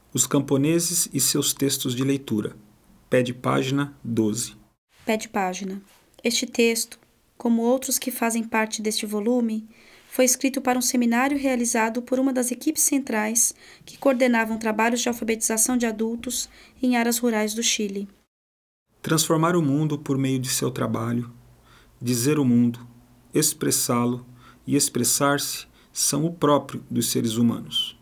Os camponeses e seus textos de leitura. Pé de página 12. Pé de página. Este texto, como outros que fazem parte deste volume, foi escrito para um seminário realizado por uma das equipes centrais que coordenavam trabalhos de alfabetização de adultos em áreas rurais do Chile. Transformar o mundo por meio de seu trabalho, dizer o mundo, expressá-lo e expressar-se são o próprio dos seres humanos.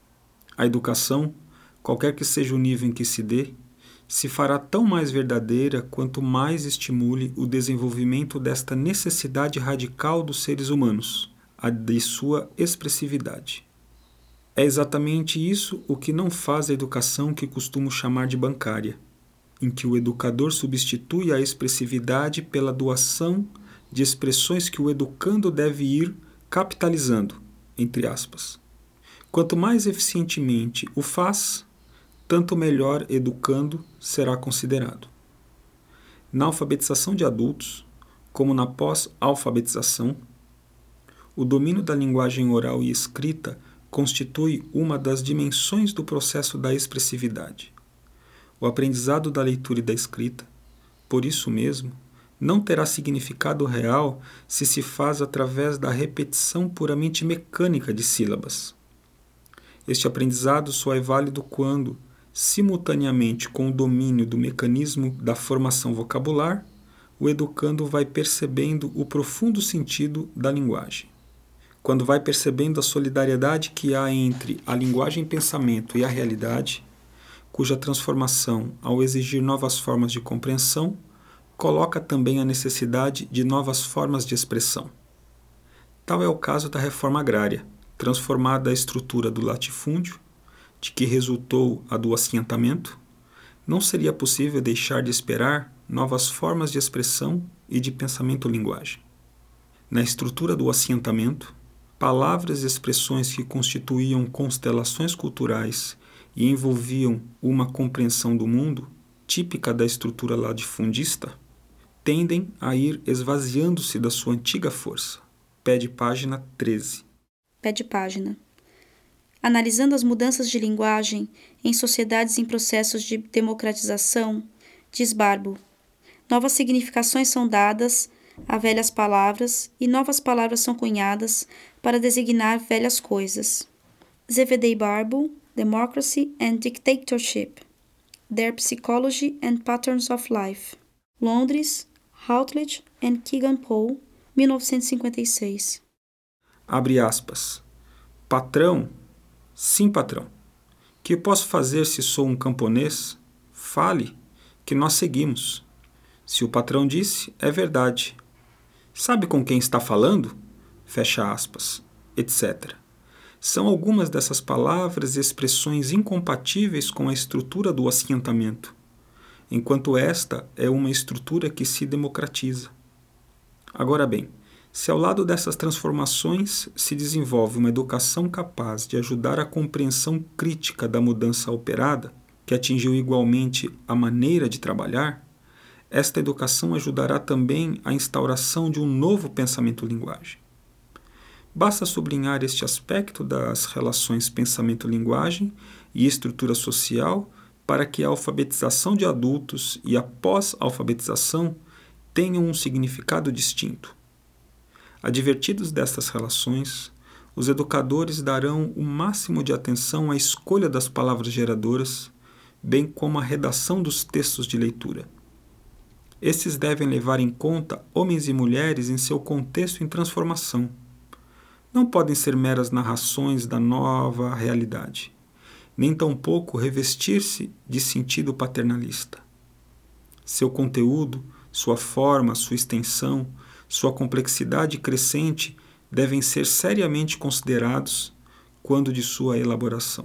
A educação, qualquer que seja o nível em que se dê, se fará tão mais verdadeira quanto mais estimule o desenvolvimento desta necessidade radical dos seres humanos, a de sua expressividade. É exatamente isso o que não faz a educação que costumo chamar de bancária, em que o educador substitui a expressividade pela doação de expressões que o educando deve ir capitalizando, entre aspas. Quanto mais eficientemente o faz, tanto melhor educando será considerado. Na alfabetização de adultos, como na pós-alfabetização, o domínio da linguagem oral e escrita constitui uma das dimensões do processo da expressividade. O aprendizado da leitura e da escrita, por isso mesmo, não terá significado real se se faz através da repetição puramente mecânica de sílabas. Este aprendizado só é válido quando, simultaneamente com o domínio do mecanismo da formação vocabular, o educando vai percebendo o profundo sentido da linguagem. Quando vai percebendo a solidariedade que há entre a linguagem-pensamento e a realidade, cuja transformação, ao exigir novas formas de compreensão, coloca também a necessidade de novas formas de expressão. Tal é o caso da reforma agrária, transformada a estrutura do latifúndio, de que resultou a do assentamento, não seria possível deixar de esperar novas formas de expressão e de pensamento-linguagem. Na estrutura do assentamento, palavras e expressões que constituíam constelações culturais e envolviam uma compreensão do mundo, típica da estrutura latifundista, tendem a ir esvaziando-se da sua antiga força. Pé de página 13. Pé de página. Analisando as mudanças de linguagem em sociedades em processos de democratização, diz Barbo, novas significações são dadas a velhas palavras e novas palavras são cunhadas para designar velhas coisas. ZVD Barbo, Democracy and Dictatorship, Their Psychology and Patterns of Life. Londres, Routledge and Kegan Paul, 1956. Abre aspas. Patrão? Sim, patrão. Que posso fazer se sou um camponês? Fale, que nós seguimos. Se o patrão disse, é verdade. Sabe com quem está falando? Fecha aspas, etc. São algumas dessas palavras e expressões incompatíveis com a estrutura do assentamento, enquanto esta é uma estrutura que se democratiza. Agora bem, se ao lado dessas transformações se desenvolve uma educação capaz de ajudar a compreensão crítica da mudança operada, que atingiu igualmente a maneira de trabalhar, esta educação ajudará também à instauração de um novo pensamento-linguagem. Basta sublinhar este aspecto das relações pensamento-linguagem e estrutura social para que a alfabetização de adultos e a pós-alfabetização tenham um significado distinto. Advertidos destas relações, os educadores darão o máximo de atenção à escolha das palavras geradoras, bem como à redação dos textos de leitura. Estes devem levar em conta homens e mulheres em seu contexto em transformação. Não podem ser meras narrações da nova realidade, nem tampouco revestir-se de sentido paternalista. Seu conteúdo, sua forma, sua extensão, sua complexidade crescente devem ser seriamente considerados quando de sua elaboração.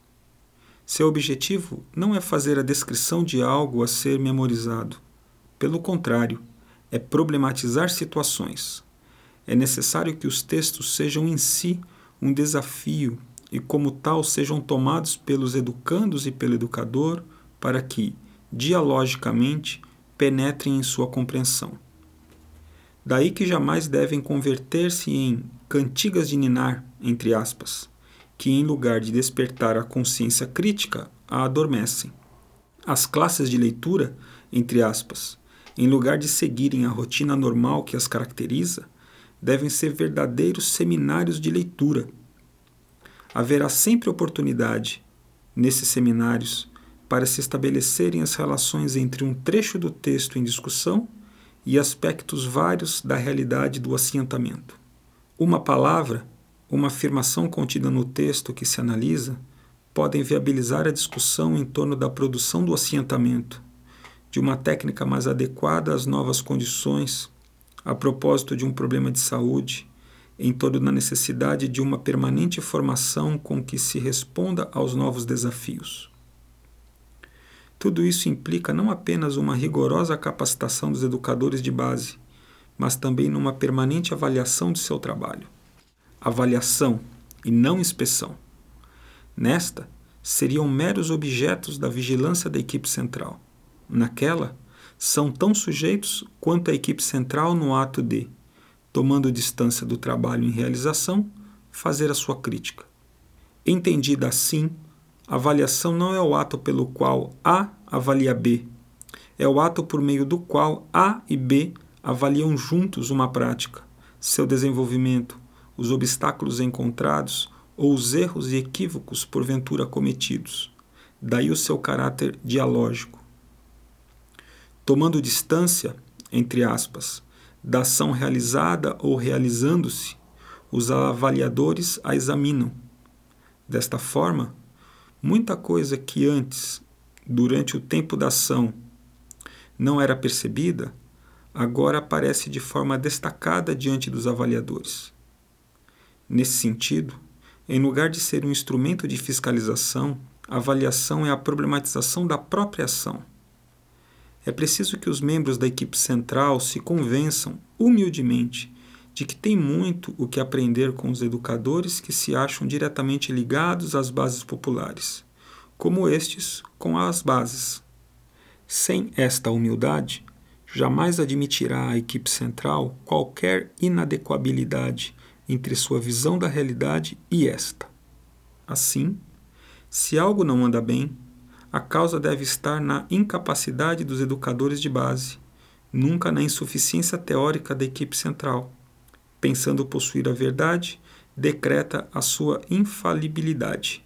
Seu objetivo não é fazer a descrição de algo a ser memorizado. Pelo contrário, é problematizar situações. É necessário que os textos sejam em si um desafio e, como tal, sejam tomados pelos educandos e pelo educador para que, dialogicamente, penetrem em sua compreensão. Daí que jamais devem converter-se em cantigas de ninar, entre aspas, que, em lugar de despertar a consciência crítica, a adormecem. As classes de leitura, entre aspas, em lugar de seguirem a rotina normal que as caracteriza, devem ser verdadeiros seminários de leitura. Haverá sempre oportunidade, nesses seminários, para se estabelecerem as relações entre um trecho do texto em discussão e aspectos vários da realidade do assentamento. Uma palavra, uma afirmação contida no texto que se analisa, podem viabilizar a discussão em torno da produção do assentamento, de uma técnica mais adequada às novas condições, a propósito de um problema de saúde, em torno da necessidade de uma permanente formação com que se responda aos novos desafios. Tudo isso implica não apenas uma rigorosa capacitação dos educadores de base, mas também numa permanente avaliação de seu trabalho. Avaliação e não inspeção. Nesta, seriam meros objetos da vigilância da equipe central. Naquela, são tão sujeitos quanto a equipe central no ato de, tomando distância do trabalho em realização, fazer a sua crítica. Entendida assim, a avaliação não é o ato pelo qual A avalia B, é o ato por meio do qual A e B avaliam juntos uma prática, seu desenvolvimento, os obstáculos encontrados ou os erros e equívocos porventura cometidos. Daí o seu caráter dialógico. Tomando distância, entre aspas, da ação realizada ou realizando-se, os avaliadores a examinam. Desta forma, muita coisa que antes, durante o tempo da ação, não era percebida, agora aparece de forma destacada diante dos avaliadores. Nesse sentido, em lugar de ser um instrumento de fiscalização, a avaliação é a problematização da própria ação. É preciso que os membros da equipe central se convençam, humildemente, de que tem muito o que aprender com os educadores que se acham diretamente ligados às bases populares, como estes com as bases. Sem esta humildade, jamais admitirá a equipe central qualquer inadequabilidade entre sua visão da realidade e esta. Assim, se algo não anda bem, a causa deve estar na incapacidade dos educadores de base, nunca na insuficiência teórica da equipe central. Pensando possuir a verdade, decreta a sua infalibilidade.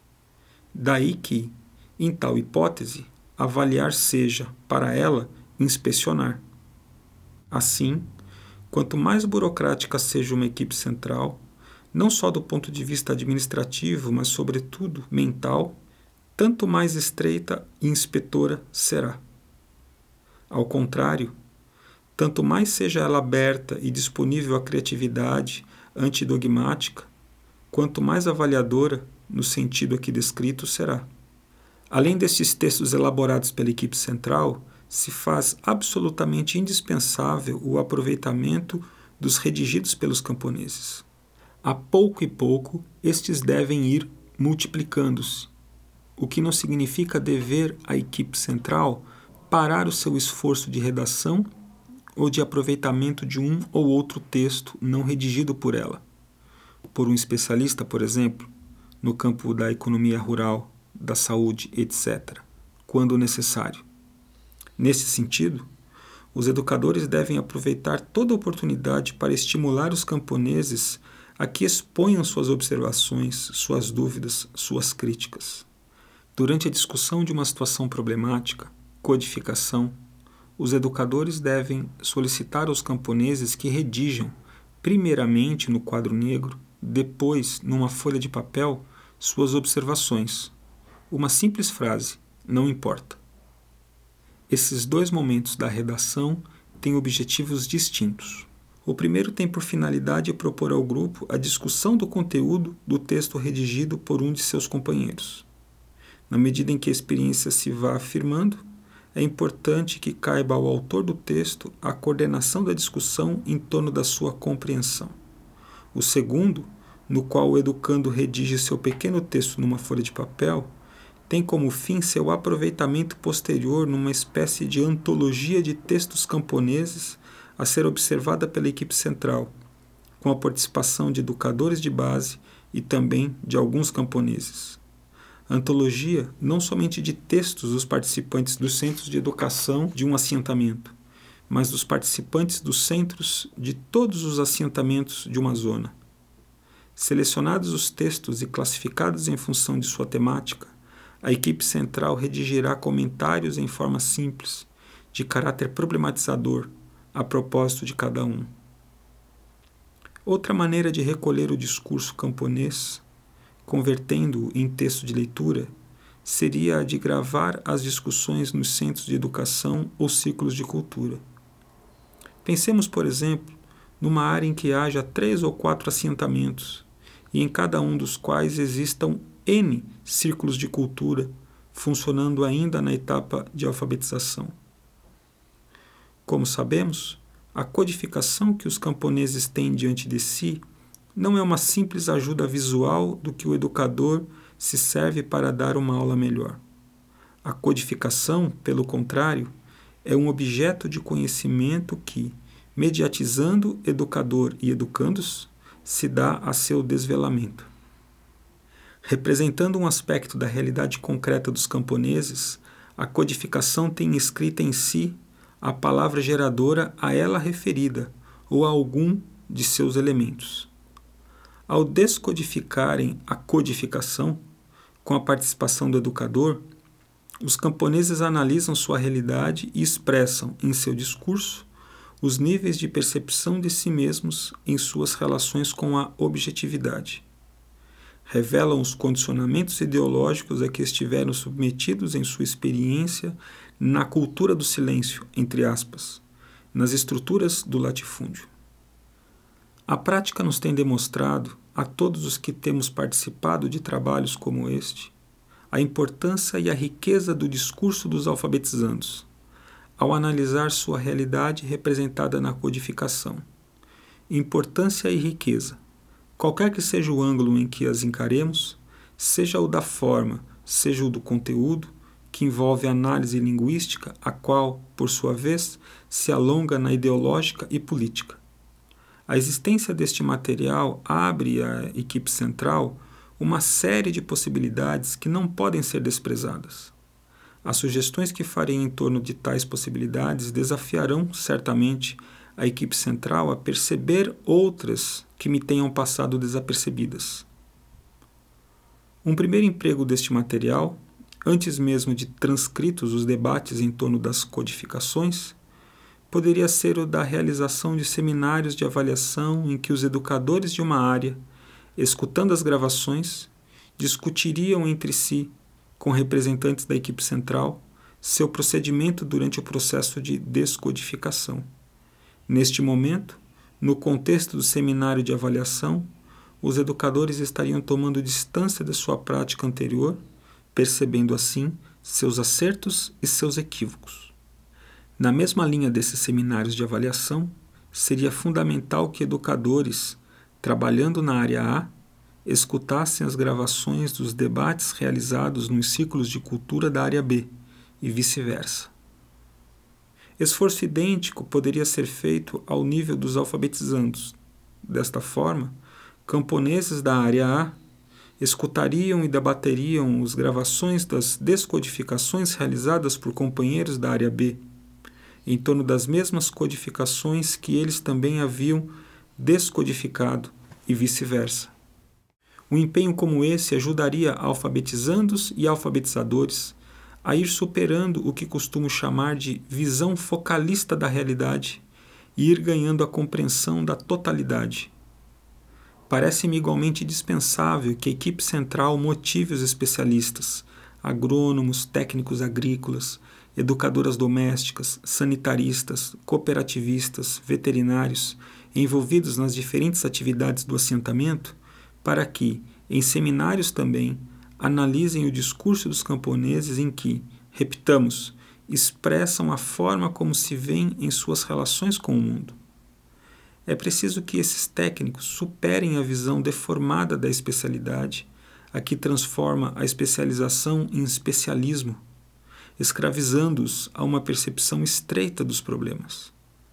Daí que, em tal hipótese, avaliar seja, para ela, inspecionar. Assim, quanto mais burocrática seja uma equipe central, não só do ponto de vista administrativo, mas sobretudo mental, tanto mais estreita e inspetora será. Ao contrário, tanto mais seja ela aberta e disponível à criatividade antidogmática, quanto mais avaliadora, no sentido aqui descrito, será. Além destes textos elaborados pela equipe central, se faz absolutamente indispensável o aproveitamento dos redigidos pelos camponeses. A pouco e pouco, estes devem ir multiplicando-se, o que não significa dever à equipe central parar o seu esforço de redação ou de aproveitamento de um ou outro texto não redigido por ela, por um especialista, por exemplo, no campo da economia rural, da saúde, etc., quando necessário. Nesse sentido, os educadores devem aproveitar toda oportunidade para estimular os camponeses a que exponham suas observações, suas dúvidas, suas críticas. Durante a discussão de uma situação problemática, codificação, os educadores devem solicitar aos camponeses que redijam, primeiramente no quadro negro, depois, numa folha de papel, suas observações. Uma simples frase, não importa. Esses dois momentos da redação têm objetivos distintos. O primeiro tem por finalidade propor ao grupo a discussão do conteúdo do texto redigido por um de seus companheiros. Na medida em que a experiência se vá afirmando, é importante que caiba ao autor do texto a coordenação da discussão em torno da sua compreensão. O segundo, no qual o educando redige seu pequeno texto numa folha de papel, tem como fim seu aproveitamento posterior numa espécie de antologia de textos camponeses a ser observada pela equipe central, com a participação de educadores de base e também de alguns camponeses. Antologia não somente de textos dos participantes dos centros de educação de um assentamento, mas dos participantes dos centros de todos os assentamentos de uma zona. Selecionados os textos e classificados em função de sua temática, a equipe central redigirá comentários em forma simples, de caráter problematizador, a propósito de cada um. Outra maneira de recolher o discurso camponês, convertendo-o em texto de leitura, seria a de gravar as discussões nos centros de educação ou ciclos de cultura. Pensemos, por exemplo, numa área em que haja 3 ou 4 assentamentos, e em cada um dos quais existam N círculos de cultura, funcionando ainda na etapa de alfabetização. Como sabemos, a codificação que os camponeses têm diante de si não é uma simples ajuda visual do que o educador se serve para dar uma aula melhor. A codificação, pelo contrário, é um objeto de conhecimento que, mediatizando educador e educandos, se dá a seu desvelamento. Representando um aspecto da realidade concreta dos camponeses, a codificação tem escrita em si a palavra geradora a ela referida ou a algum de seus elementos. Ao descodificarem a codificação, com a participação do educador, os camponeses analisam sua realidade e expressam, em seu discurso, os níveis de percepção de si mesmos em suas relações com a objetividade. Revelam os condicionamentos ideológicos a que estiveram submetidos em sua experiência na cultura do silêncio, entre aspas, nas estruturas do latifúndio. A prática nos tem demonstrado, a todos os que temos participado de trabalhos como este, a importância e a riqueza do discurso dos alfabetizandos, ao analisar sua realidade representada na codificação. Importância e riqueza, qualquer que seja o ângulo em que as encaremos, seja o da forma, seja o do conteúdo, que envolve análise linguística, a qual, por sua vez, se alonga na ideológica e política. A existência deste material abre à equipe central uma série de possibilidades que não podem ser desprezadas. As sugestões que farei em torno de tais possibilidades desafiarão, certamente, a equipe central a perceber outras que me tenham passado desapercebidas. Um primeiro emprego deste material, antes mesmo de transcritos os debates em torno das codificações, poderia ser o da realização de seminários de avaliação em que os educadores de uma área, escutando as gravações, discutiriam entre si, com representantes da equipe central, seu procedimento durante o processo de descodificação. Neste momento, no contexto do seminário de avaliação, os educadores estariam tomando distância de sua prática anterior, percebendo assim seus acertos e seus equívocos. Na mesma linha desses seminários de avaliação, seria fundamental que educadores, trabalhando na área A, escutassem as gravações dos debates realizados nos ciclos de cultura da área B, e vice-versa. Esforço idêntico poderia ser feito ao nível dos alfabetizandos. Desta forma, camponeses da área A escutariam e debateriam as gravações das descodificações realizadas por companheiros da área B, em torno das mesmas codificações que eles também haviam descodificado, e vice-versa. Um empenho como esse ajudaria alfabetizandos e alfabetizadores a ir superando o que costumo chamar de visão focalista da realidade e ir ganhando a compreensão da totalidade. Parece-me igualmente dispensável que a equipe central motive os especialistas, agrônomos, técnicos agrícolas, educadoras domésticas, sanitaristas, cooperativistas, veterinários, envolvidos nas diferentes atividades do assentamento, para que, em seminários também, analisem o discurso dos camponeses em que, repitamos, expressam a forma como se veem em suas relações com o mundo. É preciso que esses técnicos superem a visão deformada da especialidade, a que transforma a especialização em especialismo, escravizando-os a uma percepção estreita dos problemas.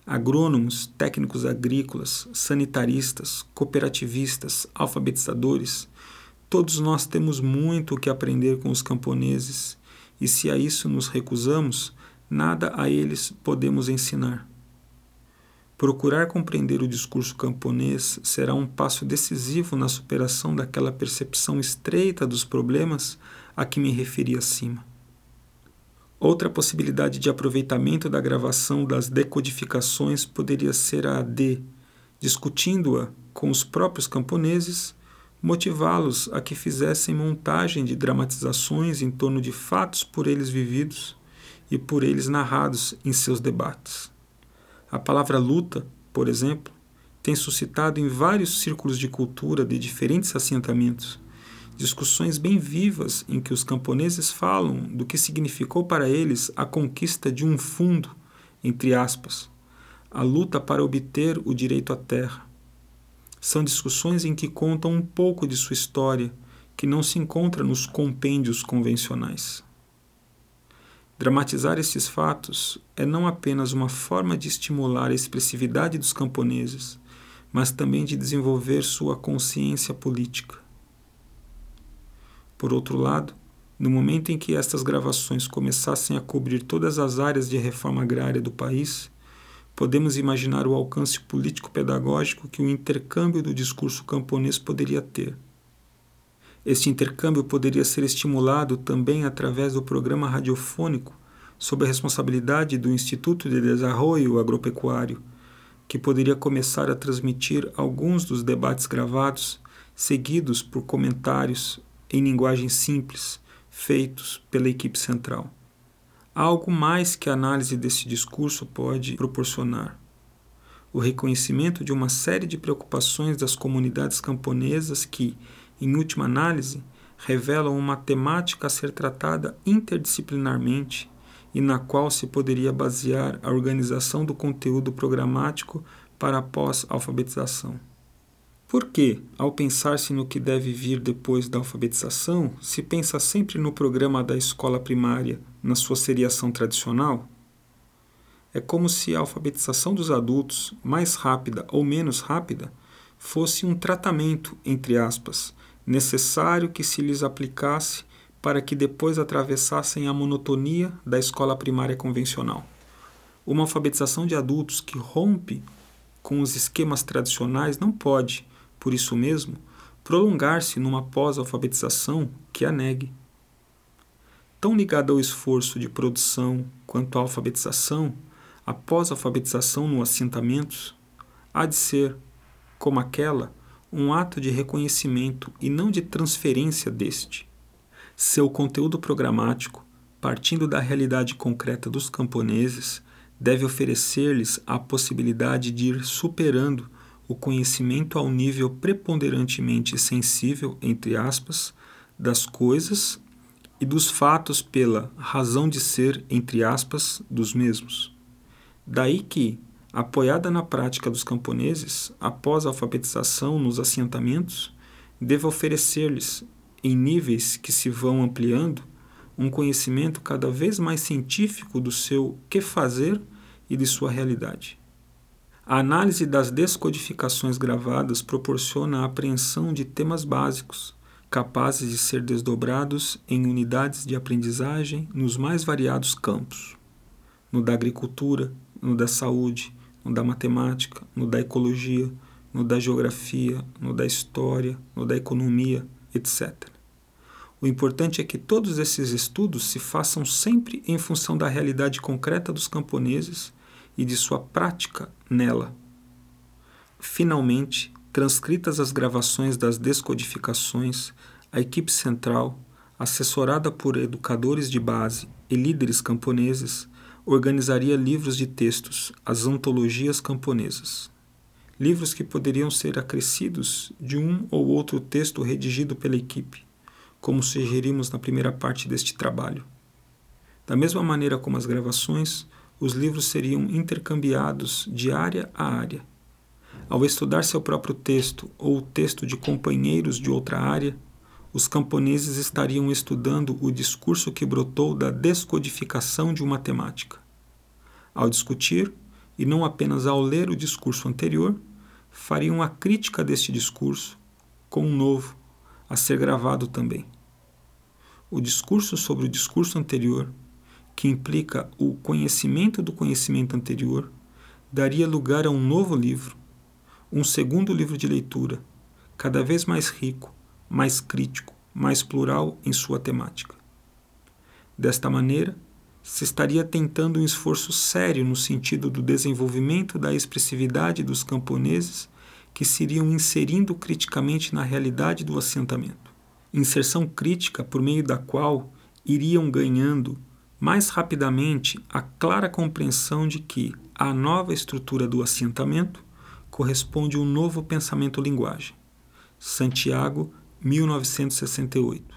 Agrônomos, técnicos agrícolas, sanitaristas, cooperativistas, alfabetizadores, todos nós temos muito o que aprender com os camponeses, e se a isso nos recusamos, nada a eles podemos ensinar. Procurar compreender o discurso camponês será um passo decisivo na superação daquela percepção estreita dos problemas a que me referi acima. Outra possibilidade de aproveitamento da gravação das decodificações poderia ser a de, discutindo-a com os próprios camponeses, motivá-los a que fizessem montagem de dramatizações em torno de fatos por eles vividos e por eles narrados em seus debates. A palavra luta, por exemplo, tem suscitado em vários círculos de cultura de diferentes assentamentos discussões bem vivas em que os camponeses falam do que significou para eles a conquista de um fundo, entre aspas, a luta para obter o direito à terra. São discussões em que contam um pouco de sua história, que não se encontra nos compêndios convencionais. Dramatizar esses fatos é não apenas uma forma de estimular a expressividade dos camponeses, mas também de desenvolver sua consciência política. Por outro lado, no momento em que estas gravações começassem a cobrir todas as áreas de reforma agrária do país, podemos imaginar o alcance político-pedagógico que o intercâmbio do discurso camponês poderia ter. Este intercâmbio poderia ser estimulado também através do programa radiofônico sob a responsabilidade do Instituto de Desenvolvimento Agropecuário, que poderia começar a transmitir alguns dos debates gravados, seguidos por comentários em linguagem simples, feitos pela equipe central. Há algo mais que a análise desse discurso pode proporcionar. O reconhecimento de uma série de preocupações das comunidades camponesas que, em última análise, revelam uma temática a ser tratada interdisciplinarmente e na qual se poderia basear a organização do conteúdo programático para a pós-alfabetização. Por que, ao pensar-se no que deve vir depois da alfabetização, se pensa sempre no programa da escola primária, na sua seriação tradicional? É como se a alfabetização dos adultos, mais rápida ou menos rápida, fosse um tratamento, entre aspas, necessário que se lhes aplicasse para que depois atravessassem a monotonia da escola primária convencional. Uma alfabetização de adultos que rompe com os esquemas tradicionais não pode, por isso mesmo, prolongar-se numa pós-alfabetização que a negue. Tão ligada ao esforço de produção quanto à alfabetização, a pós-alfabetização nos assentamentos há de ser, como aquela, um ato de reconhecimento e não de transferência deste. Seu conteúdo programático, partindo da realidade concreta dos camponeses, deve oferecer-lhes a possibilidade de ir superando o conhecimento ao nível preponderantemente sensível, entre aspas, das coisas e dos fatos pela razão de ser, entre aspas, dos mesmos. Daí que, apoiada na prática dos camponeses, após a alfabetização nos assentamentos, deva oferecer-lhes, em níveis que se vão ampliando, um conhecimento cada vez mais científico do seu que fazer e de sua realidade. A análise das descodificações gravadas proporciona a apreensão de temas básicos, capazes de ser desdobrados em unidades de aprendizagem nos mais variados campos. No da agricultura, no da saúde, no da matemática, no da ecologia, no da geografia, no da história, no da economia, etc. O importante é que todos esses estudos se façam sempre em função da realidade concreta dos camponeses e de sua prática nela. Finalmente, transcritas as gravações das descodificações, a equipe central, assessorada por educadores de base e líderes camponeses, organizaria livros de textos, as antologias camponesas. Livros que poderiam ser acrescidos de um ou outro texto redigido pela equipe, como sugerimos na primeira parte deste trabalho. Da mesma maneira como as gravações, os livros seriam intercambiados de área a área. Ao estudar seu próprio texto ou o texto de companheiros de outra área, os camponeses estariam estudando o discurso que brotou da descodificação de uma temática. Ao discutir, e não apenas ao ler o discurso anterior, fariam a crítica deste discurso com um novo, a ser gravado também. O discurso sobre o discurso anterior, que implica o conhecimento do conhecimento anterior, daria lugar a um novo livro, um segundo livro de leitura, cada vez mais rico, mais crítico, mais plural em sua temática. Desta maneira, se estaria tentando um esforço sério no sentido do desenvolvimento da expressividade dos camponeses que se iriam inserindo criticamente na realidade do assentamento. Inserção crítica por meio da qual iriam ganhando mais rapidamente a clara compreensão de que à nova estrutura do assentamento corresponde um novo pensamento-linguagem. Santiago, 1968.